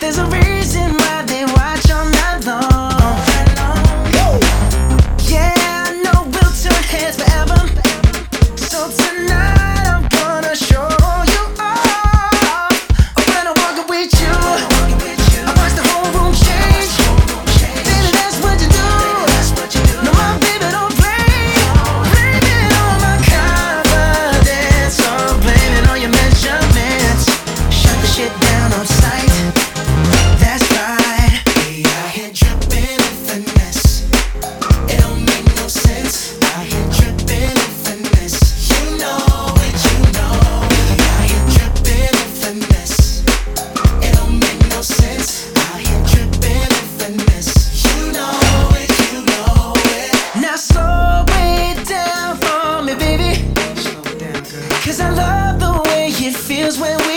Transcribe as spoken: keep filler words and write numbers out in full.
There's a reason why they watch all night long. Yeah, I know we'll turn heads forever. So tonight I'm gonna show you all. When I'm walking with you, I watch the whole room change. Baby, that's what you do. No, my baby don't play. Blame it on my confidence, or blame it on your measurements. Shut the shit down on sight. That's right. We out here dripping in finesse. It don't make no sense. Out here dripping in finesse. You know it, you know. We out here dripping in finesse. It don't make no sense. Out here dripping in finesse. You know it, you know it. Now slow it down for me, baby. Slow it down, girl. 'Cause I love the way it feels when we